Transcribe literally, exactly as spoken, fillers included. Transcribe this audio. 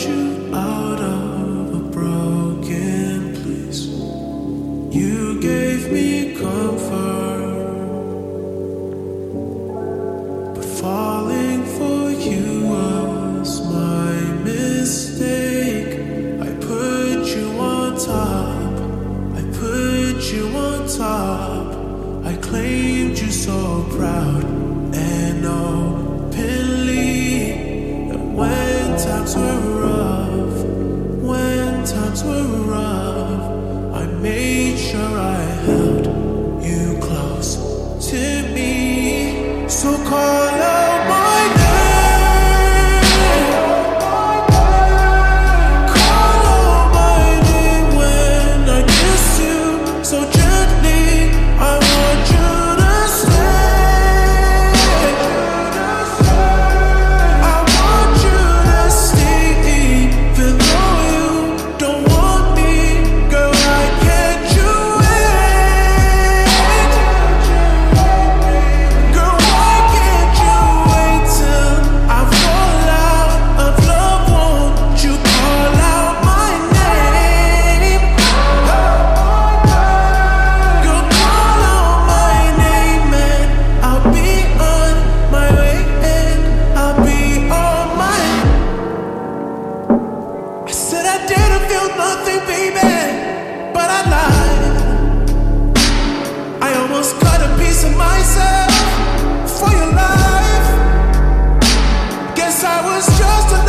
you out of a broken place. You gave me comfort, but falling for you was my mistake. I put you on top, I put you on top. I claimed you so proud and openly. And when times were rough, when times were rough, I made sure I held you close to me. So call out my name, call out my name when I kiss you so gently. I want you to stay, I want you to stay, even though you don't want me. Girl, I can't you wait? Girl, why can't you wait till I fall out of love? Won't you call out my name? Girl, call out my name and I'll be on my way and I'll be on my. I said I didn't feel nothing, baby, but I lied. I almost cut a piece of myself for your life. Guess I was just a